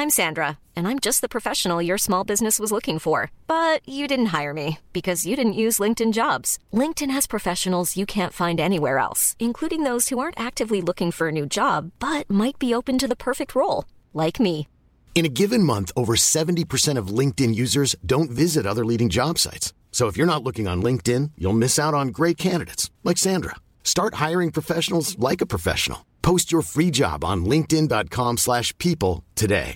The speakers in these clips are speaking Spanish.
I'm Sandra, and I'm just the professional your small business was looking for. But you didn't hire me because you didn't use LinkedIn Jobs. LinkedIn has professionals you can't find anywhere else, including those who aren't actively looking for a new job, but might be open to the perfect role, like me. In a given month, over 70% of LinkedIn users don't visit other leading job sites. So if you're not looking on LinkedIn, you'll miss out on great candidates like Sandra. Start hiring professionals like a professional. Post your free job on linkedin.com/people today.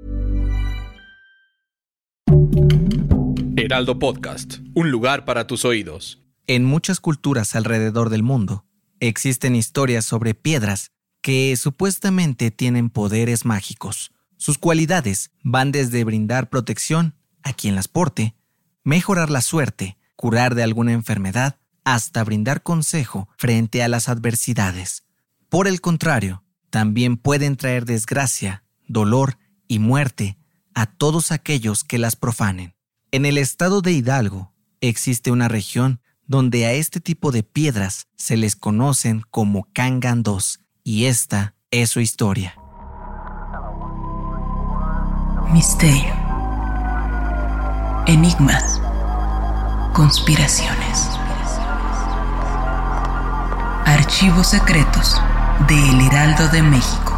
Heraldo Podcast, un lugar para tus oídos. En muchas culturas alrededor del mundo, existen historias sobre piedras que supuestamente tienen poderes mágicos. Sus cualidades van desde brindar protección a quien las porte, mejorar la suerte, curar de alguna enfermedad, hasta brindar consejo frente a las adversidades. Por el contrario, también pueden traer desgracia, dolor y muerte a todos aquellos que las profanen. En el estado de Hidalgo existe una región donde a este tipo de piedras se les conocen como cangandós, y esta es su historia. Misterio, enigmas, conspiraciones, archivos secretos de El Heraldo de México.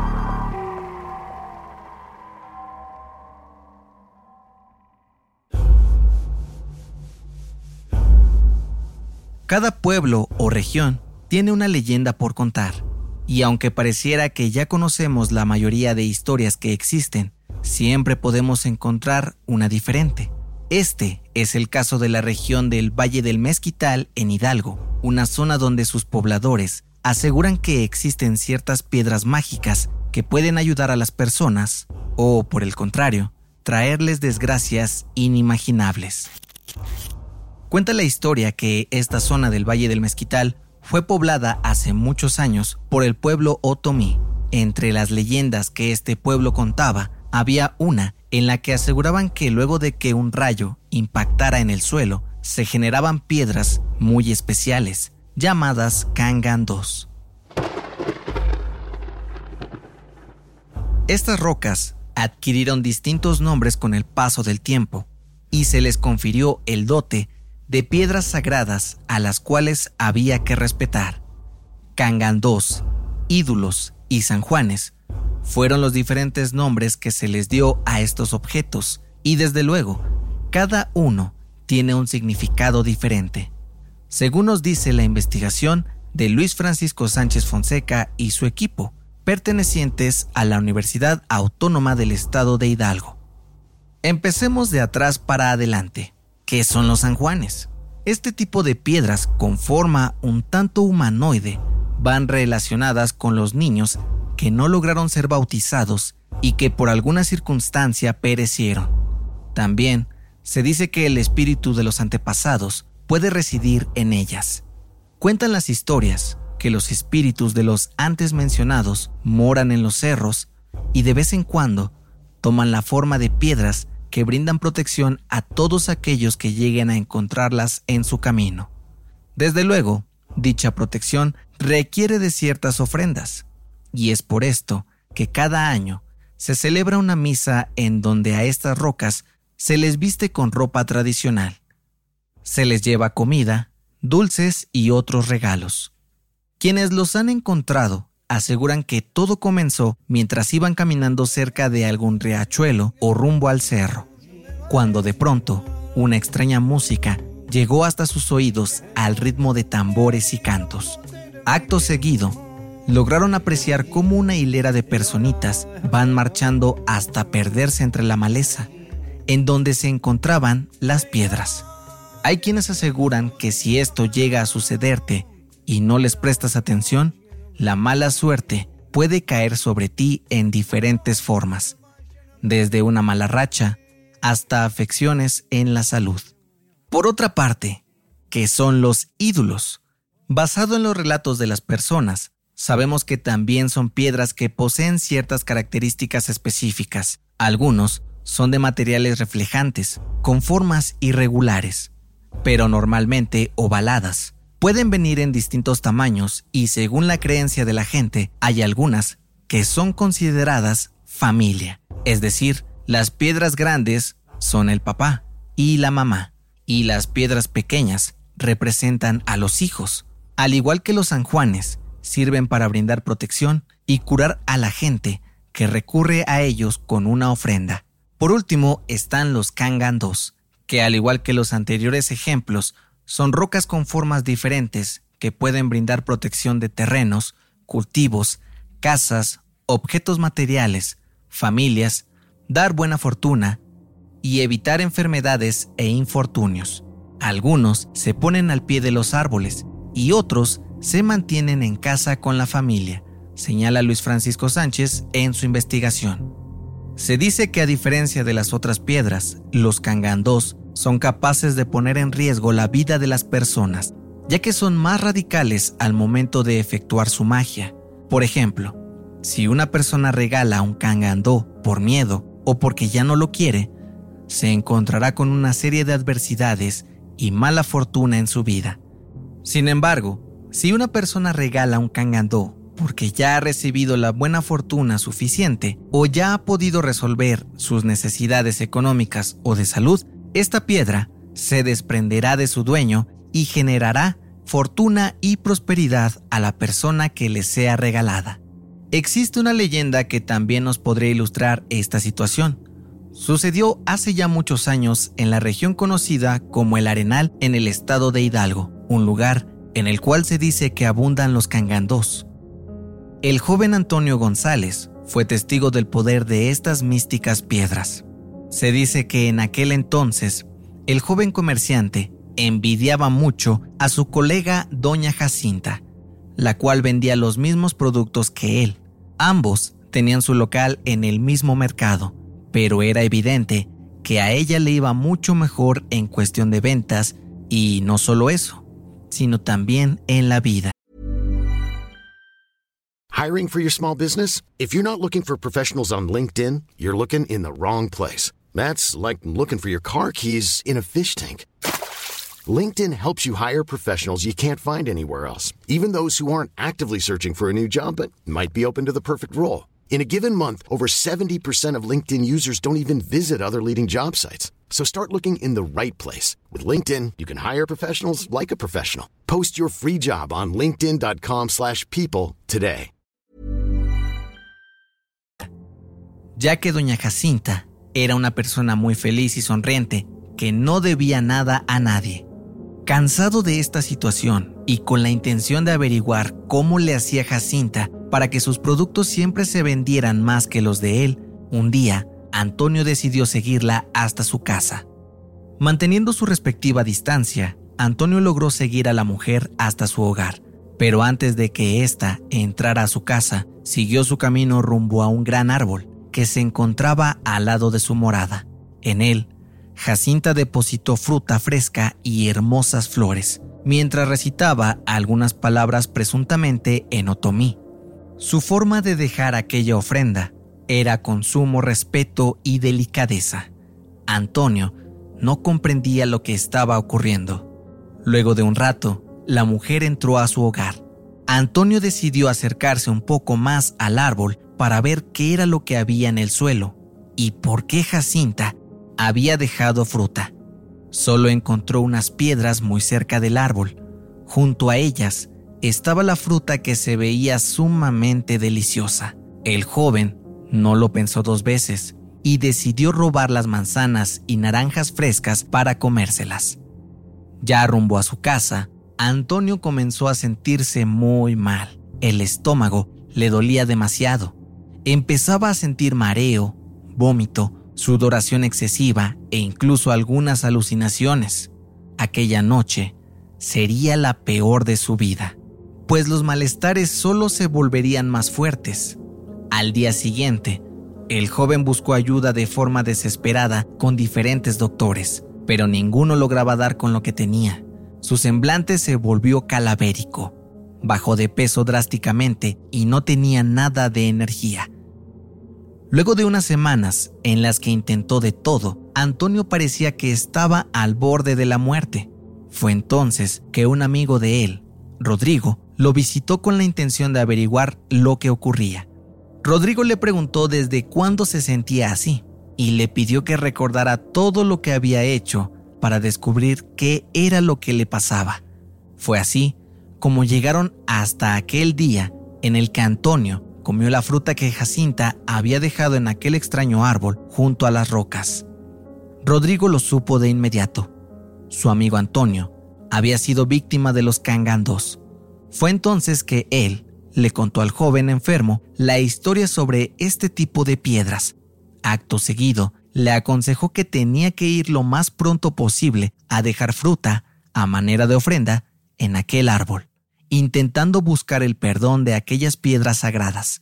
Cada pueblo o región tiene una leyenda por contar, y aunque pareciera que ya conocemos la mayoría de historias que existen, siempre podemos encontrar una diferente. Este es el caso de la región del Valle del Mezquital en Hidalgo, una zona donde sus pobladores aseguran que existen ciertas piedras mágicas que pueden ayudar a las personas o, por el contrario, traerles desgracias inimaginables. Cuenta la historia que esta zona del Valle del Mezquital fue poblada hace muchos años por el pueblo otomí. Entre las leyendas que este pueblo contaba, había una en la que aseguraban que luego de que un rayo impactara en el suelo, se generaban piedras muy especiales, llamadas cangandós. Estas rocas adquirieron distintos nombres con el paso del tiempo y se les confirió el dote de piedras sagradas a las cuales había que respetar. Cangandós, ídolos y San Juanes fueron los diferentes nombres que se les dio a estos objetos, y desde luego, cada uno tiene un significado diferente. Según nos dice la investigación de Luis Francisco Sánchez Fonseca y su equipo, pertenecientes a la Universidad Autónoma del Estado de Hidalgo. Empecemos de atrás para adelante. ¿Qué son los San Juanes? Este tipo de piedras con forma un tanto humanoide van relacionadas con los niños que no lograron ser bautizados y que por alguna circunstancia perecieron. También se dice que el espíritu de los antepasados puede residir en ellas. Cuentan las historias que los espíritus de los antes mencionados moran en los cerros y de vez en cuando toman la forma de piedras que brindan protección a todos aquellos que lleguen a encontrarlas en su camino. Desde luego, dicha protección requiere de ciertas ofrendas, y es por esto que cada año se celebra una misa en donde a estas rocas se les viste con ropa tradicional. Se les lleva comida, dulces y otros regalos. Quienes los han encontrado aseguran que todo comenzó mientras iban caminando cerca de algún riachuelo o rumbo al cerro, cuando de pronto una extraña música llegó hasta sus oídos al ritmo de tambores y cantos. Acto seguido, lograron apreciar cómo una hilera de personitas van marchando hasta perderse entre la maleza, en donde se encontraban las piedras. Hay quienes aseguran que si esto llega a sucederte y no les prestas atención, la mala suerte puede caer sobre ti en diferentes formas, desde una mala racha hasta afecciones en la salud. Por otra parte, ¿qué son los ídolos? Basado en los relatos de las personas, sabemos que también son piedras que poseen ciertas características específicas. Algunos son de materiales reflejantes, con formas irregulares, pero normalmente ovaladas. Pueden venir en distintos tamaños y según la creencia de la gente, hay algunas que son consideradas familia. Es decir, las piedras grandes son el papá y la mamá, y las piedras pequeñas representan a los hijos. Al igual que los sanjuanes, sirven para brindar protección y curar a la gente que recurre a ellos con una ofrenda. Por último están los cangandós, que al igual que los anteriores ejemplos, son rocas con formas diferentes que pueden brindar protección de terrenos, cultivos, casas, objetos materiales, familias, dar buena fortuna y evitar enfermedades e infortunios. Algunos se ponen al pie de los árboles y otros se mantienen en casa con la familia, señala Luis Francisco Sánchez en su investigación. Se dice que a diferencia de las otras piedras, los cangandós son capaces de poner en riesgo la vida de las personas, ya que son más radicales al momento de efectuar su magia. Por ejemplo, si una persona regala un cangandó por miedo o porque ya no lo quiere, se encontrará con una serie de adversidades y mala fortuna en su vida. Sin embargo, si una persona regala un cangandó porque ya ha recibido la buena fortuna suficiente o ya ha podido resolver sus necesidades económicas o de salud, esta piedra se desprenderá de su dueño y generará fortuna y prosperidad a la persona que le sea regalada. Existe una leyenda que también nos podría ilustrar esta situación. Sucedió hace ya muchos años en la región conocida como El Arenal en el estado de Hidalgo, un lugar en el cual se dice que abundan los cangandós. El joven Antonio González fue testigo del poder de estas místicas piedras. Se dice que en aquel entonces, el joven comerciante envidiaba mucho a su colega doña Jacinta, la cual vendía los mismos productos que él. Ambos tenían su local en el mismo mercado, pero era evidente que a ella le iba mucho mejor en cuestión de ventas y no solo eso, sino también en la vida. Hiring for your small business? If you're not looking for professionals on LinkedIn, you're looking in the wrong place. That's like looking for your car keys in a fish tank. LinkedIn helps you hire professionals you can't find anywhere else, even those who aren't actively searching for a new job but might be open to the perfect role. In a given month, over 70% of LinkedIn users don't even visit other leading job sites. So start looking in the right place. With LinkedIn, you can hire professionals like a professional. Post your free job on linkedin.com/people today. Ya que doña Jacinta era una persona muy feliz y sonriente, que no debía nada a nadie. Cansado de esta situación y con la intención de averiguar cómo le hacía Jacinta para que sus productos siempre se vendieran más que los de él, un día Antonio decidió seguirla hasta su casa. Manteniendo su respectiva distancia, Antonio logró seguir a la mujer hasta su hogar, pero antes de que ésta entrara a su casa, siguió su camino rumbo a un gran árbol que se encontraba al lado de su morada. En él, Jacinta depositó fruta fresca y hermosas flores, mientras recitaba algunas palabras presuntamente en otomí. Su forma de dejar aquella ofrenda era con sumo respeto y delicadeza. Antonio no comprendía lo que estaba ocurriendo. Luego de un rato, la mujer entró a su hogar. Antonio decidió acercarse un poco más al árbol para ver qué era lo que había en el suelo y por qué Jacinta había dejado fruta. Solo encontró unas piedras muy cerca del árbol. Junto a ellas estaba la fruta que se veía sumamente deliciosa. El joven no lo pensó dos veces y decidió robar las manzanas y naranjas frescas para comérselas. Ya rumbo a su casa, Antonio comenzó a sentirse muy mal. El estómago le dolía demasiado. Empezaba a sentir mareo, vómito, sudoración excesiva e incluso algunas alucinaciones. Aquella noche sería la peor de su vida, pues los malestares solo se volverían más fuertes. Al día siguiente, el joven buscó ayuda de forma desesperada con diferentes doctores, pero ninguno lograba dar con lo que tenía. Su semblante se volvió cadavérico, bajó de peso drásticamente y no tenía nada de energía. Luego de unas semanas en las que intentó de todo, Antonio parecía que estaba al borde de la muerte. Fue entonces que un amigo de él, Rodrigo, lo visitó con la intención de averiguar lo que ocurría. Rodrigo le preguntó desde cuándo se sentía así y le pidió que recordara todo lo que había hecho para descubrir qué era lo que le pasaba. Fue así como llegaron hasta aquel día en el que Antonio comió la fruta que Jacinta había dejado en aquel extraño árbol junto a las rocas. Rodrigo lo supo de inmediato. Su amigo Antonio había sido víctima de los cangandos. Fue entonces que él le contó al joven enfermo la historia sobre este tipo de piedras. Acto seguido, le aconsejó que tenía que ir lo más pronto posible a dejar fruta, a manera de ofrenda, en aquel árbol, intentando buscar el perdón de aquellas piedras sagradas.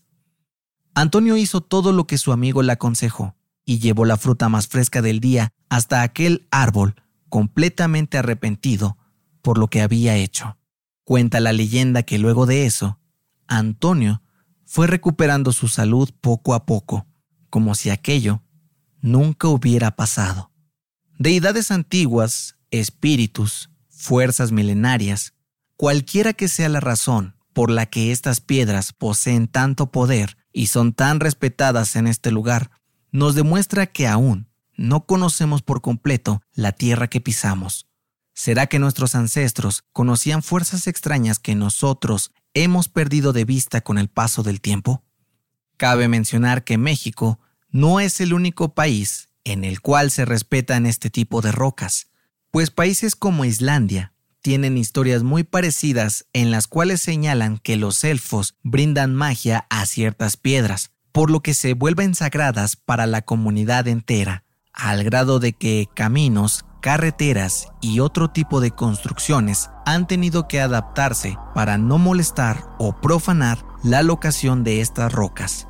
Antonio hizo todo lo que su amigo le aconsejó y llevó la fruta más fresca del día hasta aquel árbol, completamente arrepentido por lo que había hecho. Cuenta la leyenda que luego de eso, Antonio fue recuperando su salud poco a poco, como si aquello nunca hubiera pasado. Deidades antiguas, espíritus, fuerzas milenarias, cualquiera que sea la razón por la que estas piedras poseen tanto poder y son tan respetadas en este lugar, nos demuestra que aún no conocemos por completo la tierra que pisamos. ¿Será que nuestros ancestros conocían fuerzas extrañas que nosotros hemos perdido de vista con el paso del tiempo? Cabe mencionar que México no es el único país en el cual se respetan este tipo de rocas, pues países como Islandia tienen historias muy parecidas en las cuales señalan que los elfos brindan magia a ciertas piedras, por lo que se vuelven sagradas para la comunidad entera, al grado de que caminos, carreteras y otro tipo de construcciones han tenido que adaptarse para no molestar o profanar la locación de estas rocas.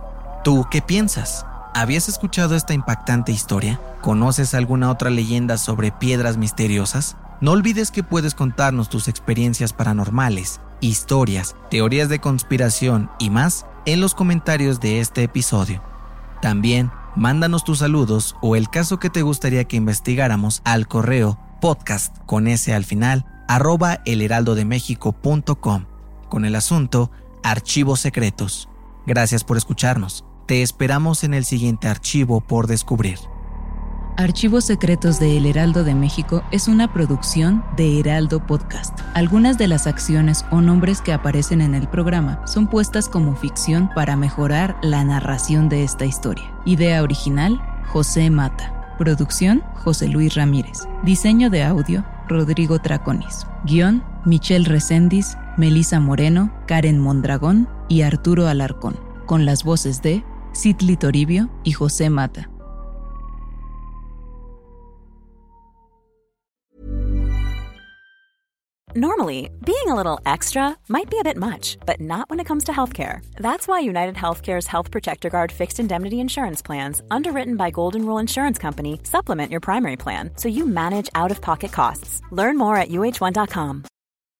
¿Tú qué piensas? ¿Habías escuchado esta impactante historia? ¿Conoces alguna otra leyenda sobre piedras misteriosas? No olvides que puedes contarnos tus experiencias paranormales, historias, teorías de conspiración y más en los comentarios de este episodio. También mándanos tus saludos o el caso que te gustaría que investigáramos al correo podcast con s al final @elheraldodemexico.com con el asunto Archivos Secretos. Gracias por escucharnos. Te esperamos en el siguiente archivo por descubrir. Archivos Secretos de El Heraldo de México es una producción de Heraldo Podcast. Algunas de las acciones o nombres que aparecen en el programa son puestas como ficción para mejorar la narración de esta historia. Idea original, José Mata. Producción, José Luis Ramírez. Diseño de audio, Rodrigo Traconis. Guión, Michelle Reséndiz, Melissa Moreno, Karen Mondragón y Arturo Alarcón. Con las voces de Citli Toribio y José Mata. Normally, being a little extra might be a bit much, but not when it comes to healthcare. That's why United Healthcare's Health Protector Guard fixed indemnity insurance plans, underwritten by Golden Rule Insurance Company, supplement your primary plan so you manage out-of-pocket costs. Learn more at uh1.com.